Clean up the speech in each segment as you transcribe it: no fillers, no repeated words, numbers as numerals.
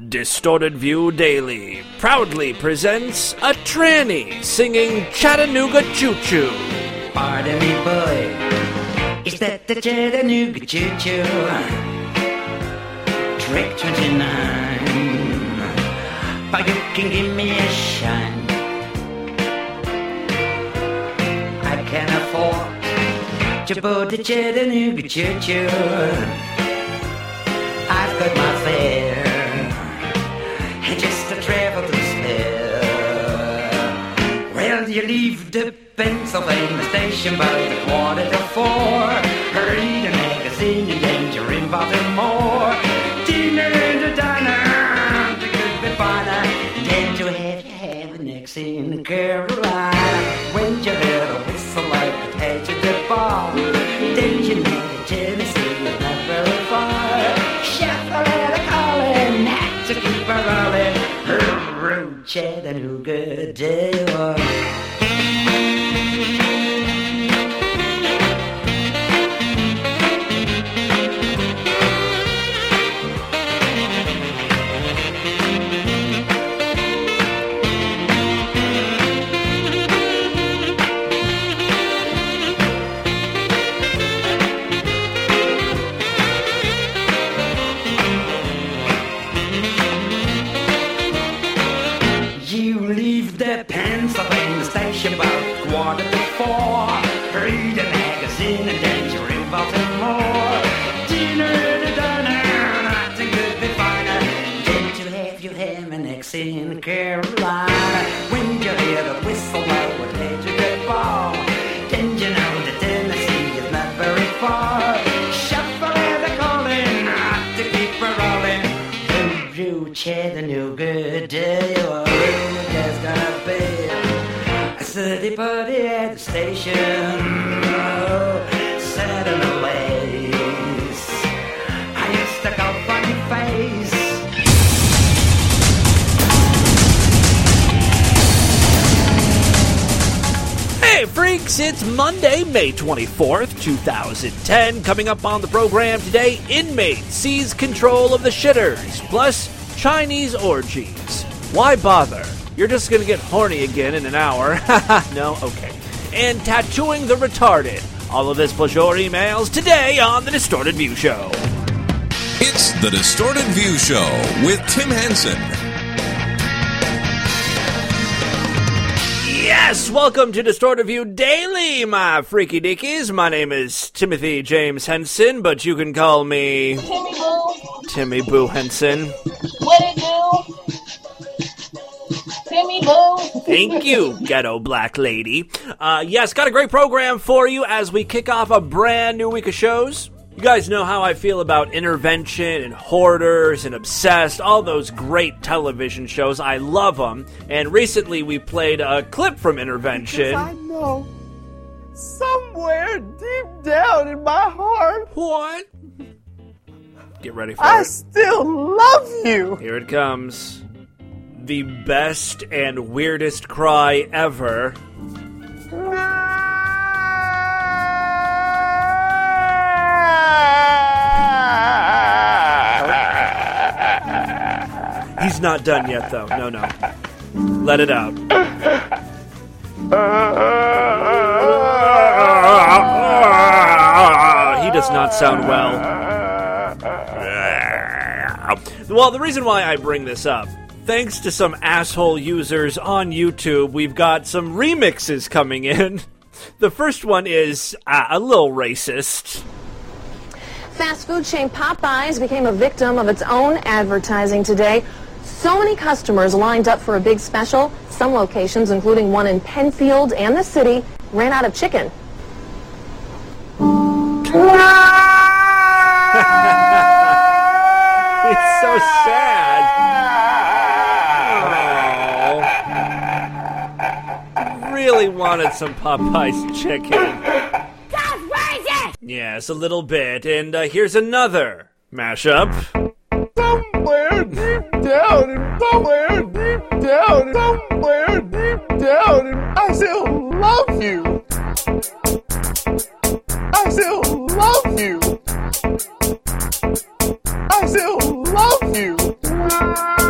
Distorted View Daily proudly presents a tranny singing Chattanooga Choo Choo. Pardon me, boy, is that the Chattanooga Choo Choo? Trick 29, but you can give me a shine. I can afford to board the Chattanooga Choo Choo. I've got my fare, just to travel to spare. Well, you leave the Pennsylvania station by the 3:45. Read a magazine and then you're in Baltimore. Dinner in the diner, it could be finer. Then you have the next in Carolina. When you hear the whistle like the edge of the bar, then you know that Tennessee is not very far. Shuffle calling, had to keep her rolling. Her Chattanooga day one. Pennsylvania station about 3:45. Read a magazine and then you're in Baltimore. Dinner in the diner, nothing could be finer. Then you have your ham and eggs in Carolina. When you hear the whistle blow, what made you get ball? Then you know that Tennessee is not very far. Shuffle the calling, not to keep her rolling. Through Chattanooga day one. There's gonna be a city party at the station. Oh, set in a lace. I used to go funny face. Hey freaks, it's Monday, May 24th, 2010. Coming up on the program today, inmate seize control of the shitters, plus Chinese orgies. Why bother? You're just gonna get horny again in an hour. No? Okay. And tattooing the retarded. All of this plus your emails today on The Distorted View Show. It's The Distorted View Show with Tim Henson. Yes, welcome to Distorted View Daily, my freaky deakies. My name is Timothy James Henson, but you can call me Timmy Boo. Timmy Boo Henson. What it do? Timmy Boo. Thank you, ghetto black lady. Yes, got a great program for you as we kick off a brand new week of shows. You guys know how I feel about Intervention and Hoarders and Obsessed, all those great television shows. I love them. And recently we played a clip from Intervention. I know, somewhere deep down in my heart, What? Get ready for I it. still love you. Here it comes. The best and weirdest cry ever. He's not done yet, though. No. Let it out. He does not sound well. Well, the reason why I bring this up, thanks to some asshole users on YouTube, we've got some remixes coming in. The first one is a little racist. Fast food chain Popeyes became a victim of its own advertising today. So many customers lined up for a big special. Some locations, including one in Penfield and the city, ran out of chicken. It's so sad. Oh. Really wanted some Popeyes chicken. That's racist! Yes, a little bit. And here's another mashup. Somewhere deep down, and somewhere deep down, and somewhere deep down, and I still love you. I still love you. I still love you.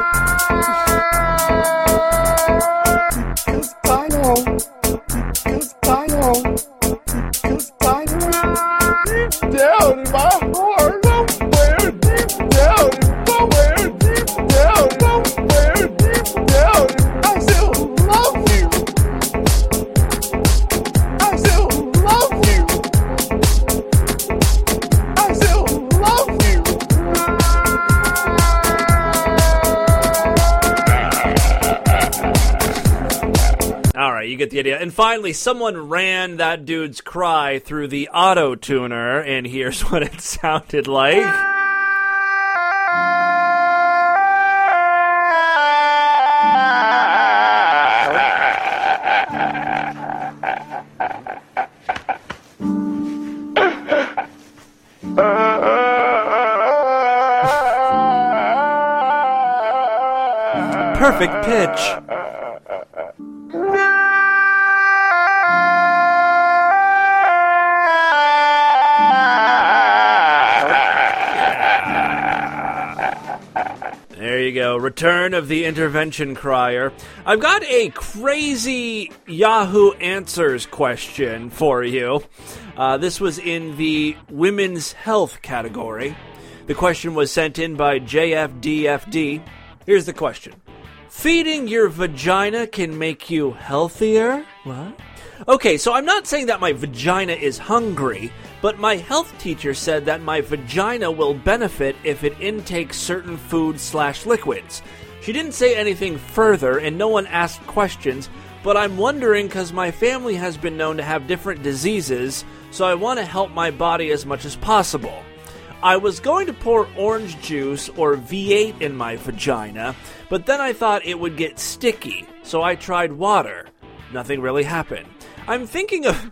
right, you get the idea. And finally, someone ran that dude's cry through the auto-tuner, and here's what it sounded like. Perfect pitch. There you go. Return of the intervention crier. I've got a crazy Yahoo Answers question for you. This was in the women's health category. The question was sent in by JFDFD. Here's the question. Feeding your vagina can make you healthier? What? Okay, so I'm not saying that my vagina is hungry, but my health teacher said that my vagina will benefit if it intakes certain foods/liquids. She didn't say anything further, and no one asked questions, but I'm wondering because my family has been known to have different diseases, so I want to help my body as much as possible. I was going to pour orange juice or V8 in my vagina, but then I thought it would get sticky, so I tried water. Nothing really happened. I'm thinking of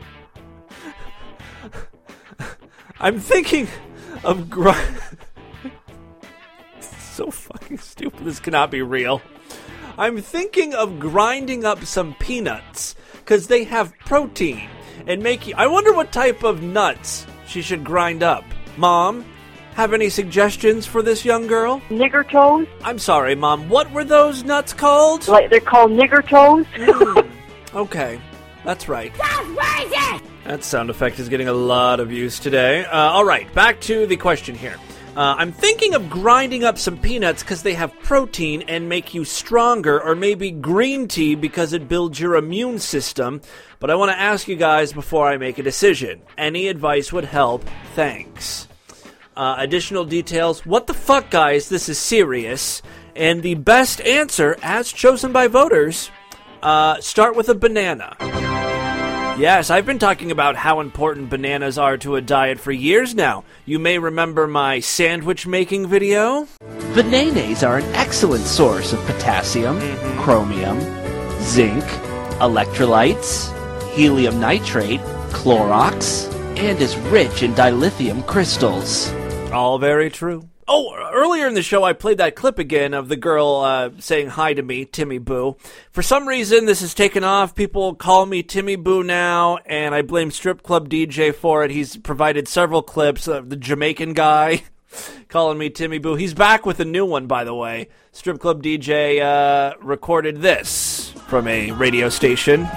so fucking stupid. This cannot be real. I'm thinking of grinding up some peanuts, because they have protein, and I wonder what type of nuts she should grind up. Mom, have any suggestions for this young girl? Nigger toes? I'm sorry, Mom. What were those nuts called? Like they're called nigger toes? Okay, that's right. That's racist! That sound effect is getting a lot of use today. All right, back to the question here. I'm thinking of grinding up some peanuts because they have protein and make you stronger, or maybe green tea because it builds your immune system. But I want to ask you guys before I make a decision. Any advice would help. Thanks. Additional details. What the fuck, guys? This is serious. And the best answer, as chosen by voters, start with a banana. Yes, I've been talking about how important bananas are to a diet for years now. You may remember my sandwich making video. Bananas are an excellent source of potassium, chromium, zinc, electrolytes, helium nitrate, Clorox, and is rich in dilithium crystals. All very true. Oh, earlier in the show, I played that clip again of the girl saying hi to me, Timmy Boo. For some reason, this has taken off. People call me Timmy Boo now, and I blame Strip Club DJ for it. He's provided several clips of the Jamaican guy calling me Timmy Boo. He's back with a new one, by the way. Strip Club DJ recorded this from a radio station.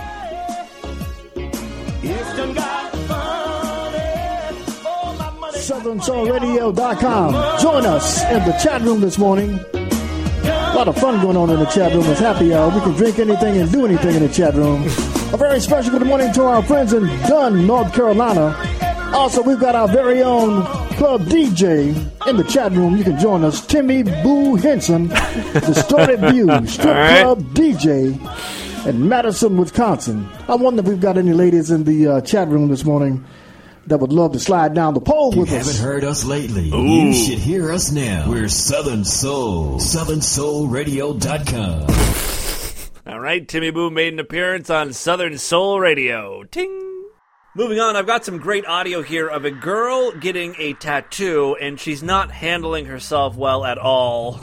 SouthernSoulRadio.com. Join us in the chat room this morning. A lot of fun going on in the chat room. It's happy hour. We can drink anything and do anything in the chat room. A very special good morning to our friends in Dunn, North Carolina. Also, we've got our very own club DJ in the chat room. You can join us. Timmy Boo Henson, Distorted View, Strip Club DJ in Madison, Wisconsin. I wonder if we've got any ladies in the chat room this morning that would love to slide down the pole with us. If you haven't heard us lately, you should hear us now. We're Southern Soul, SouthernSoulRadio.com. All right, Timmy Boo made an appearance on Southern Soul Radio. Ting! Moving on, I've got some great audio here of a girl getting a tattoo, and she's not handling herself well at all.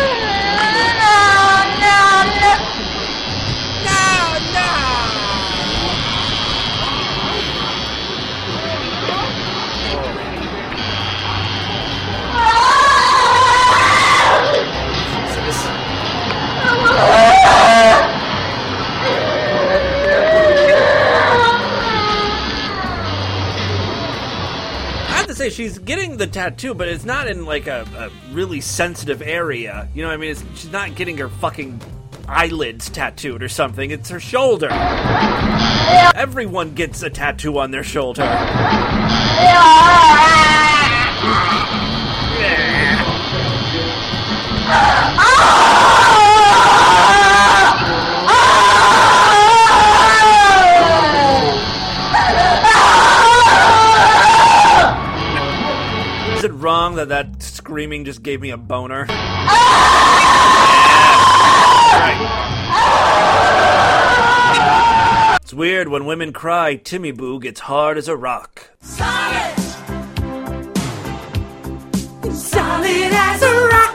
Say she's getting the tattoo, but it's not in like a really sensitive area. You know what I mean? She's not getting her fucking eyelids tattooed or something. It's her shoulder. Everyone gets a tattoo on their shoulder. that that screaming just gave me a boner. Yeah, right. It's weird when women cry. Timmy Boo gets hard as a rock. Solid as a rock.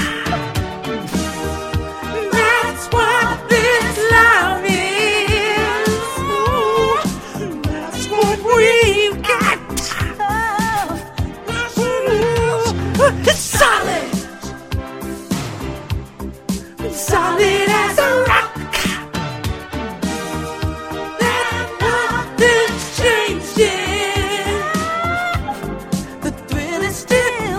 That's what this love is. Ooh, that's what we've got. It's solid as a rock. That nothing's changing. The thrill is still.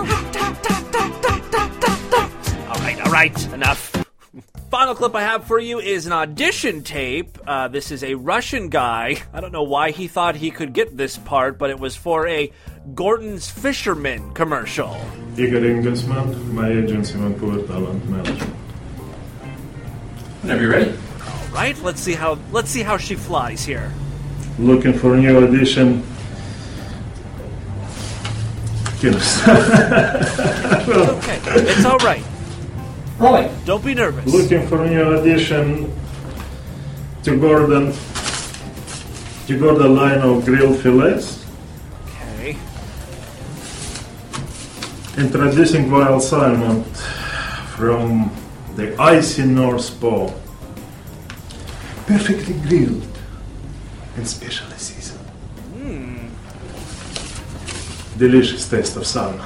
All right, enough. Final clip I have for you is an audition tape. This is a Russian guy. I don't know why he thought he could get this part, but it was for a Gordon's Fisherman commercial. Igor Engelsman, my agency, Vancouver Talent Management. Whenever you're ready. All right, let's see how she flies here. Looking for a new audition. Yes. Okay, it's all right. Rolling. Don't be nervous. Looking for a new audition to Gordon line of grilled fillets. Okay. Introducing wild salmon from the icy North Pole. Perfectly grilled and specially seasoned. Delicious taste of salmon.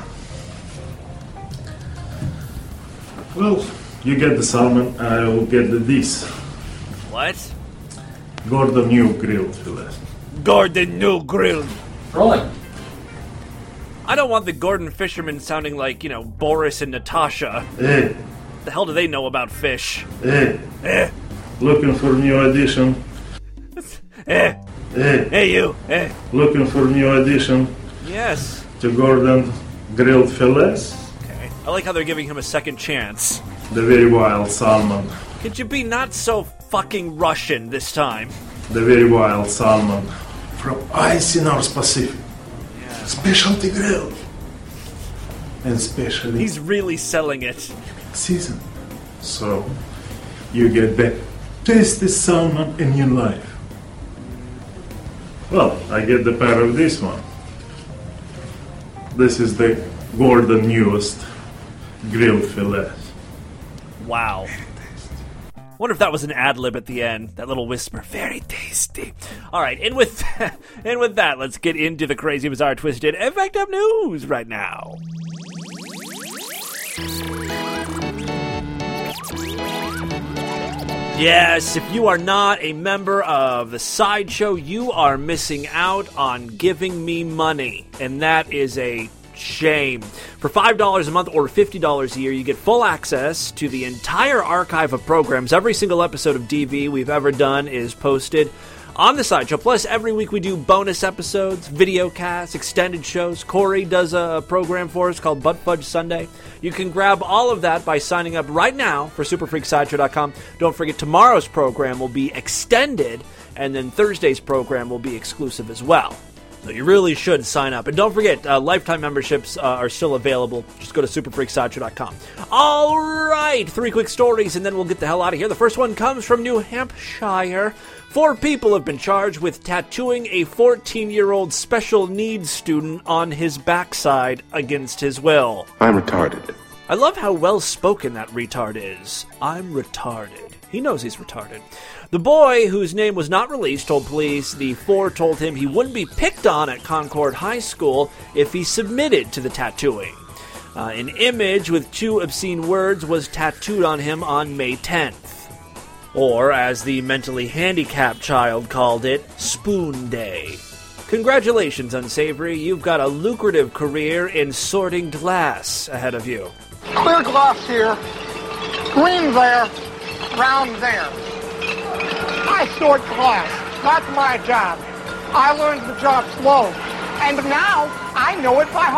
Well, you get the salmon, I will get this. What? Gordon New grilled fillet. Gordon New grilled. Rolling. I don't want the Gordon Fisherman sounding like, Boris and Natasha. Hey, The hell do they know about fish? hey, Eh, looking for new audition. eh, Hey, hey you, eh. looking for new audition Yes. to Gordon grilled fillets. Okay. I like how they're giving him a second chance. The very wild salmon. Could you be not so fucking Russian this time? The very wild salmon from icy North Pacific. Yeah. Specialty grilled. And specially He's really selling it. seasoned. So you get the tastiest salmon in your life. Well, I get the pair of this one. This is the Gordon newest grilled fillet. Wow. Wonder if that was an ad-lib at the end. That little whisper. Very tasty. All right, and with that, let's get into the crazy, bizarre, twisted, effect up news right now. Yes, if you are not a member of the Sideshow, you are missing out on giving me money, and that is a shame. For $5 a month or $50 a year, you get full access to the entire archive of programs. Every single episode of DV we've ever done is posted on the Sideshow. Plus, every week we do bonus episodes, video casts, extended shows. Corey does a program for us called Butt Fudge Sunday. You can grab all of that by signing up right now for SuperFreakSideshow.com. Don't forget, tomorrow's program will be extended, and then Thursday's program will be exclusive as well. So you really should sign up. And don't forget, lifetime memberships are still available. Just go to SuperFreakSideshow.com. All right, 3 quick stories, and then we'll get the hell out of here. The first one comes from New Hampshire. 4 people have been charged with tattooing a 14-year-old special needs student on his backside against his will. I'm retarded. I love how well-spoken that retard is. I'm retarded. He knows he's retarded. The boy, whose name was not released, told police the 4 told him he wouldn't be picked on at Concord High School if he submitted to the tattooing. An image with 2 obscene words was tattooed on him on May 10th. Or, as the mentally handicapped child called it, Spoon Day. Congratulations, Unsavory. You've got a lucrative career in sorting glass ahead of you. Clear glass here, green there, round there. I sort glass. That's my job. I learned the job slow, and now I know it by heart.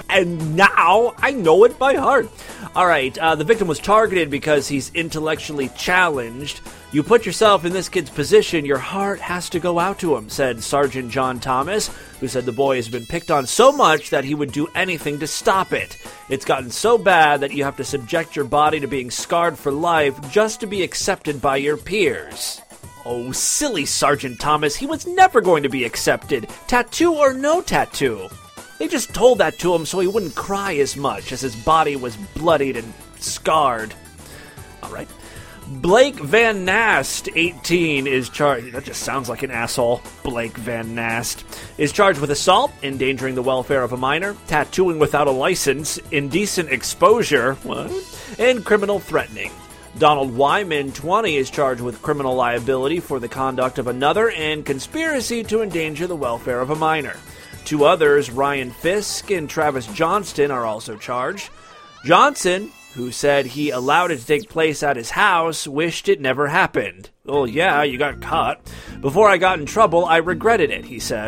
and now I know it by heart. All right, the victim was targeted because he's intellectually challenged. You put yourself in this kid's position, your heart has to go out to him, said Sergeant John Thomas, who said the boy has been picked on so much that he would do anything to stop it. It's gotten so bad that you have to subject your body to being scarred for life just to be accepted by your peers. Oh, silly Sergeant Thomas, he was never going to be accepted, tattoo or no tattoo. They just told that to him so he wouldn't cry as much as his body was bloodied and scarred. All right. Blake Van Nast, 18, is charged. That just sounds like an asshole. Blake Van Nast is charged with assault, endangering the welfare of a minor, tattooing without a license, indecent exposure, and criminal threatening. Donald Wyman, 20, is charged with criminal liability for the conduct of another and conspiracy to endanger the welfare of a minor. 2 others, Ryan Fisk and Travis Johnston, are also charged. Johnson, who said he allowed it to take place at his house, wished it never happened. Well, yeah, you got caught. Before I got in trouble, I regretted it, he said.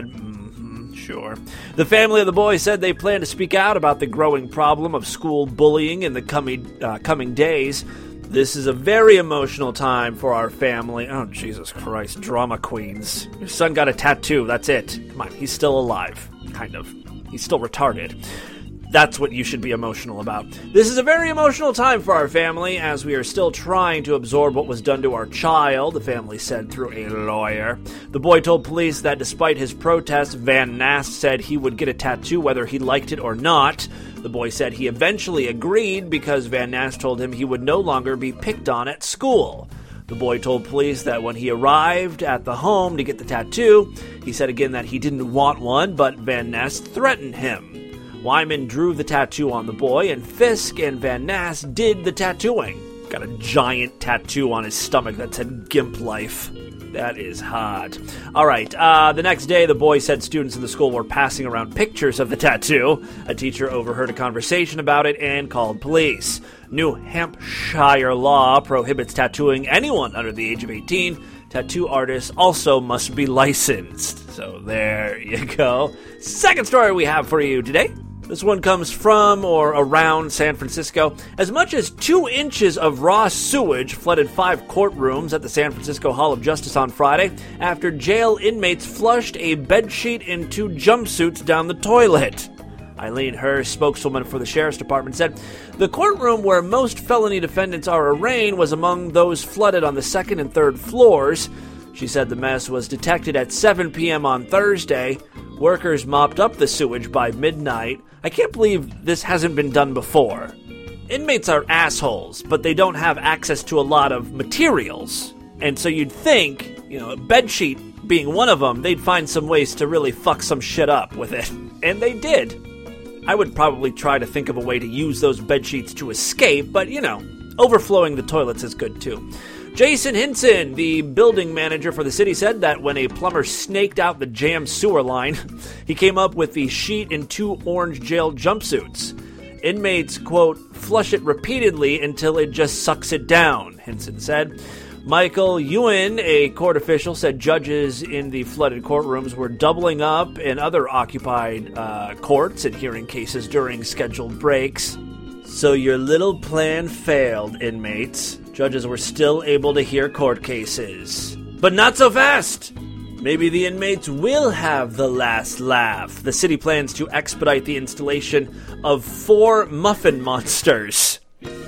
Sure. The family of the boy said they plan to speak out about the growing problem of school bullying in the coming days. This is a very emotional time for our family. Oh, Jesus Christ, drama queens. Your son got a tattoo, that's it. Come on, he's still alive. Kind of. He's still retarded. That's what you should be emotional about. This is a very emotional time for our family, as we are still trying to absorb what was done to our child, the family said through a lawyer. The boy told police that despite his protest, Van Nast said he would get a tattoo whether he liked it or not. The boy said he eventually agreed because Van Nast told him he would no longer be picked on at school. The boy told police that when he arrived at the home to get the tattoo, he said again that he didn't want one, but Van Nast threatened him. Wyman drew the tattoo on the boy, and Fisk and Van Nast did the tattooing. Got a giant tattoo on his stomach that said Gimp Life. That is hot. All right, the next day, the boy said students in the school were passing around pictures of the tattoo. A teacher overheard a conversation about it and called police. New Hampshire law prohibits tattooing anyone under the age of 18. Tattoo artists also must be licensed. So there you go. Second story we have for you today. This one comes from or around San Francisco. As much as 2 inches of raw sewage flooded 5 courtrooms at the San Francisco Hall of Justice on Friday after jail inmates flushed a bedsheet and 2 jumpsuits down the toilet. Eileen Hurst, spokeswoman for the Sheriff's Department, said the courtroom where most felony defendants are arraigned was among those flooded on the 2nd and 3rd floors. She said the mess was detected at 7 p.m. on Thursday. Workers mopped up the sewage by midnight. I can't believe this hasn't been done before. Inmates are assholes, but they don't have access to a lot of materials. And so you'd think, a bedsheet being one of them, they'd find some ways to really fuck some shit up with it. And they did. I would probably try to think of a way to use those bedsheets to escape, but, overflowing the toilets is good too. Jason Hinson, the building manager for the city, said that when a plumber snaked out the jammed sewer line, he came up with the sheet and 2 orange jail jumpsuits. Inmates, quote, flush it repeatedly until it just sucks it down, Hinson said. Michael Ewan, a court official, said judges in the flooded courtrooms were doubling up in other occupied courts and hearing cases during scheduled breaks. So your little plan failed, inmates. Judges were still able to hear court cases. But not so fast! Maybe the inmates will have the last laugh. The city plans to expedite the installation of 4 muffin monsters.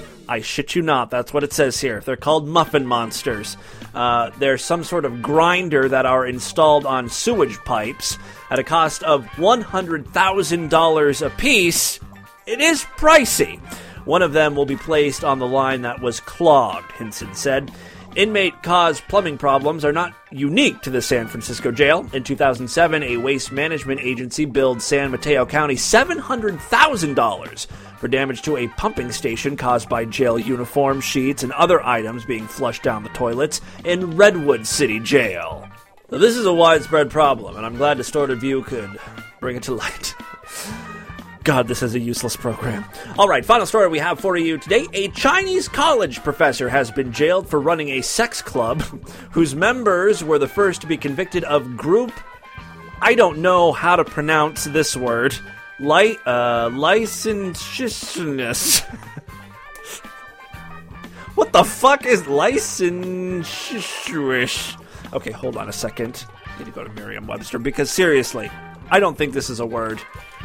I shit you not, that's what it says here. They're called muffin monsters. They're some sort of grinder that are installed on sewage pipes at a cost of $100,000 apiece. It is pricey. One of them will be placed on the line that was clogged, Hinson said. Inmate-caused plumbing problems are not unique to the San Francisco jail. In 2007, a waste management agency billed San Mateo County $700,000 for damage to a pumping station caused by jail uniform, sheets, and other items being flushed down the toilets in Redwood City Jail. Now, this is a widespread problem, and I'm glad Distorted View could bring it to light. God, this is a useless program. All right, final story we have for you today. A Chinese college professor has been jailed for running a sex club whose members were the first to be convicted of group... I don't know how to pronounce this word. Licentiousness. What the fuck is licentious? Okay, hold on a second. I need to go to Merriam-Webster because seriously, I don't think this is a word.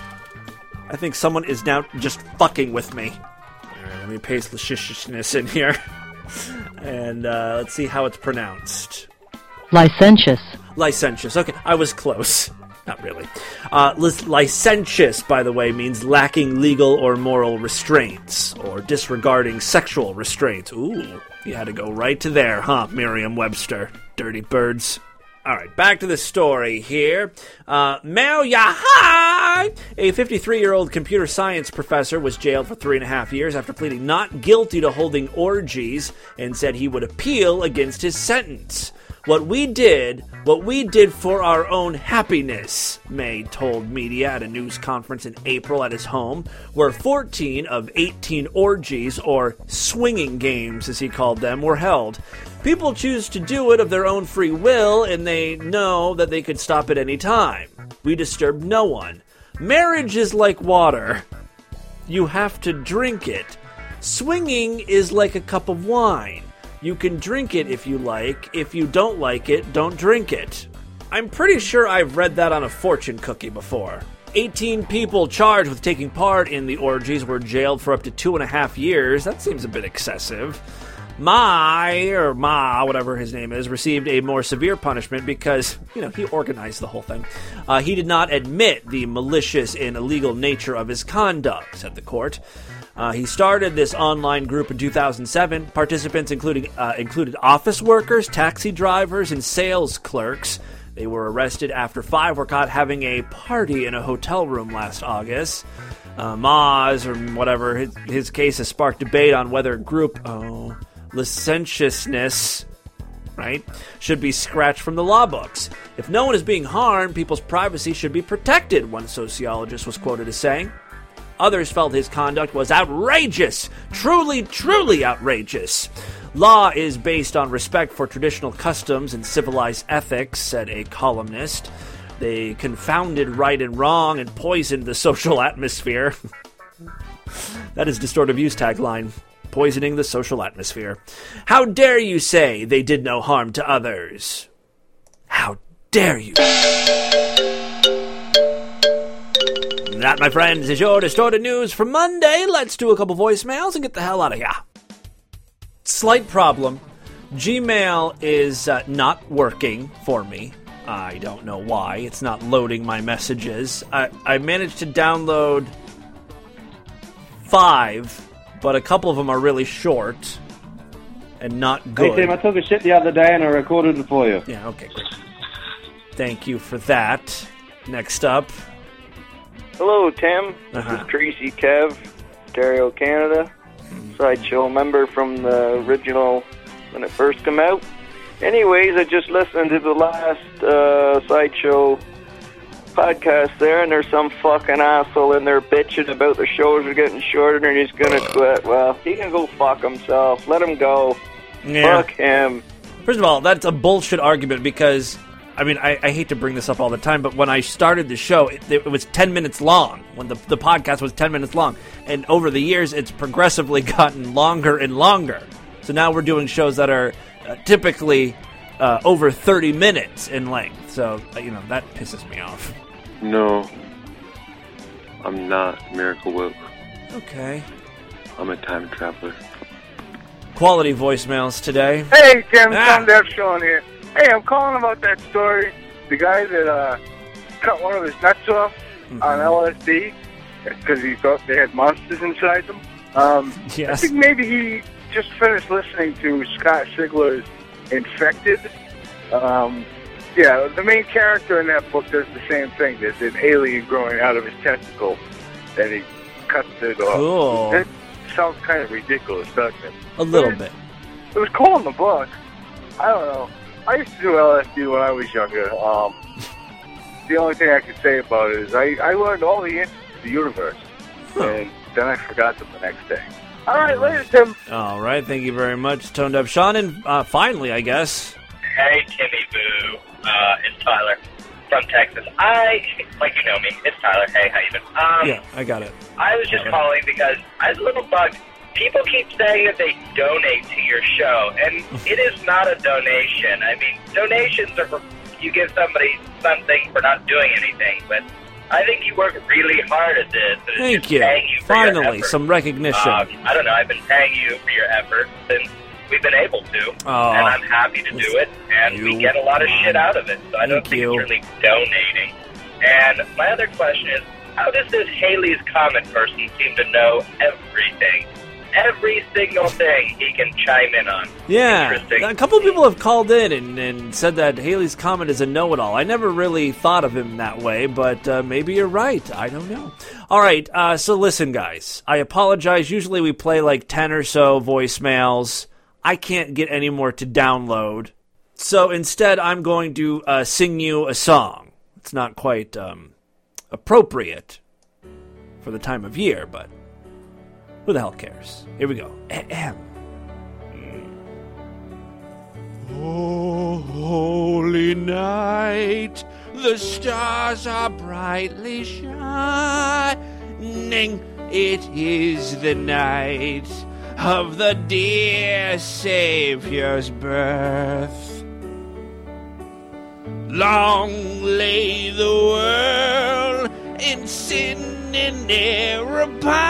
I think someone is now just fucking with me. Alright, let me paste licentiousness in here. And let's see how it's pronounced. Licentious. Licentious. Okay, I was close. Not really. Licentious, by the way, means lacking legal or moral restraints, or disregarding sexual restraints. Ooh, you had to go right to there, huh, Merriam-Webster? Dirty birds. All right, back to the story here. Mao Yahai, a 53-year-old computer science professor, was jailed for 3.5 years after pleading not guilty to holding orgies and said he would appeal against his sentence. What we did for our own happiness, May told media at a news conference in April at his home, where 14 of 18 orgies, or swinging games as he called them, were held. People choose to do it of their own free will, and they know that they could stop at any time. We disturb no one. Marriage is like water. You have to drink it. Swinging is like a cup of wine. You can drink it if you like. If you don't like it, don't drink it. I'm pretty sure I've read that on a fortune cookie before. 18 people charged with taking part in the orgies were jailed for up to 2.5 years. That seems a bit excessive. Ma, whatever his name is, received a more severe punishment because, he organized the whole thing. He did not admit the malicious and illegal nature of his conduct, said the court. He started this online group in 2007. Participants included office workers, taxi drivers, and sales clerks. They were arrested after 5 were caught having a party in a hotel room last August. Maz, or whatever, his case has sparked debate on whether group licentiousness, right, should be scratched from the law books. If no one is being harmed, people's privacy should be protected, one sociologist was quoted as saying. Others felt his conduct was outrageous. Truly, truly outrageous. Law is based on respect for traditional customs and civilized ethics, said a columnist. They confounded right and wrong and poisoned the social atmosphere. That is Distorted Views tagline. Poisoning the social atmosphere. How dare you say they did no harm to others? How dare you? That, my friends, is your Distorted News for Monday. Let's do a couple voicemails and get the hell out of here. Slight problem. Gmail is not working for me. I don't know why. It's not loading my messages. I managed to download 5, but a couple of them are really short and not good. Hey, Tim, I took a shit the other day and I recorded it for you. Yeah, okay, great. Thank you for that. Next up. Hello, Tim. This is Tracy Kev, Ontario, Canada. Sideshow member from the original when it first came out. Anyways, I just listened to the last Sideshow podcast there, and there's some fucking asshole in there bitching about the shows are getting shorter and he's gonna quit. Well, he can go fuck himself. Let him go. Yeah. Fuck him. First of all, that's a bullshit argument because, I hate to bring this up all the time, but when I started the show, it was 10 minutes long. When the podcast was 10 minutes long. And over the years, it's progressively gotten longer and longer. So now we're doing shows that are typically over 30 minutes in length. So, that pisses me off. No, I'm not Miracle Whip. Okay. I'm a time traveler. Quality voicemails today. Hey, Tim, Tom Dev Sean here. Hey, I'm calling about that story. The guy that cut one of his nuts off on LSD because he thought they had monsters inside them. Yes. I think maybe he just finished listening to Scott Sigler's Infected. The main character in that book does the same thing. There's an alien growing out of his testicle, and he cuts it off. Cool. That sounds kind of ridiculous, doesn't it? A little bit. It was cool in the book. I don't know. I used to do LSD when I was younger. The only thing I could say about it is I learned all the answers to the universe, and then I forgot them the next day. All right, later, Tim. All right, thank you very much, Tone Deaf Sean. And finally, I guess. Hey, Timmy Boo. It's Tyler. from Texas. Like you know me, it's Tyler. Hey, how you doing? Yeah, I got it. I was just calling because I was a little bugged. People keep saying that they donate to your show, and it is not a donation. I mean, donations are for you give somebody something for not doing anything, but I think you work really hard at this. And Thank you. Finally, some recognition. I don't know. I've been paying you for your effort since we've been able to, and I'm happy to do it, and we get a lot of shit out of it, so I don't think it's really donating. And my other question is, how does this Haley's Comet person seem to know everything? Every single thing he can chime in on. Yeah, Interesting. a couple of people have called in and said that Haley's Comet is a know-it-all. I never really thought of him that way, but maybe you're right. I don't know. All right, so listen, guys. I apologize. Usually we play like 10 or so voicemails. I can't get any more to download. So instead, I'm going to sing you a song. It's not quite appropriate for the time of year, but who the hell cares? Here we go. Oh, holy night, the stars are brightly shining. It is the night of the dear Savior's birth. Long lay the world in sin and error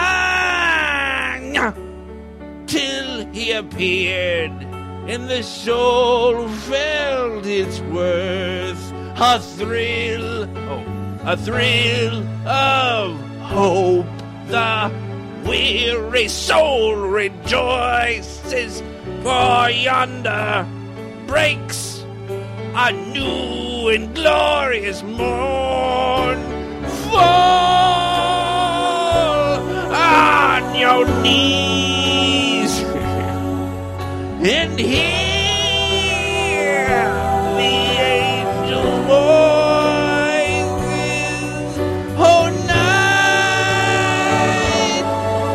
pang, till he appeared and the soul felt its worth. A thrill of hope. The weary soul rejoices, for yonder breaks a new and glorious morn. Fall on your knees and hear the angel voices. Oh, night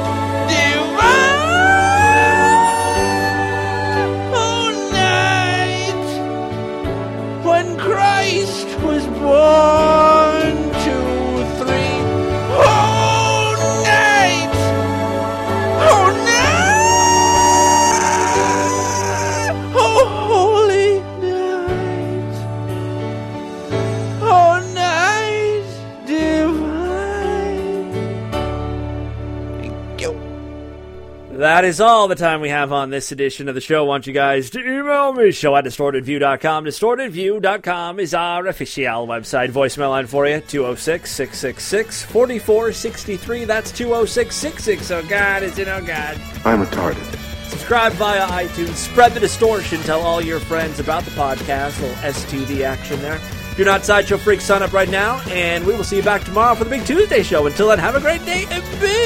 divine, oh, night when Christ was born. 2, 3, oh, night, oh, night, oh, holy night, oh, night divine. Thank you. That is all the time we have on this edition of the show. I want you guys to email me, show@distortedview.com. Distortedview.com is our official website. Voicemail line for you, 206-666-4463. That's 206-66. Oh, God, it's oh, God. I'm retarded. Subscribe via iTunes. Spread the distortion. Tell all your friends about the podcast. A little STD action there. If you're not Sideshow Freak, sign up right now, and we will see you back tomorrow for the Big Tuesday show. Until then, have a great day. Take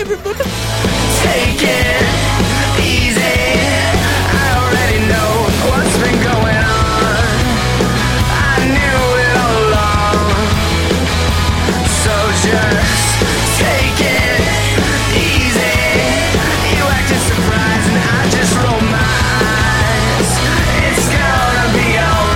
it easy. I already know what's been going on. I knew it all along. So just take it easy. You acted surprised and I just rolled my eyes. It's gonna be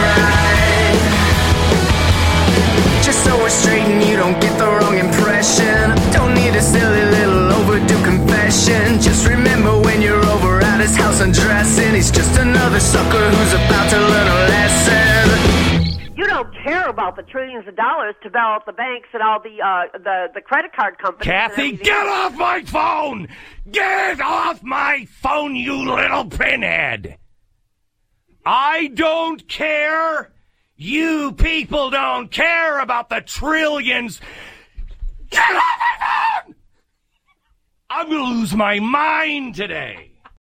alright. Just so we're straight and you don't get the wrong impression. Don't need a silly little overdue confession. Just remember when you're over at his house undressing, he's just another sucker who's about to learn a lesson. You don't care about the trillions of dollars to bail out the banks and all the credit card companies. Kathy, get off my phone! Get off my phone, you little pinhead! I don't care. You people don't care about the trillions. Get off my phone! I'm gonna lose my mind today.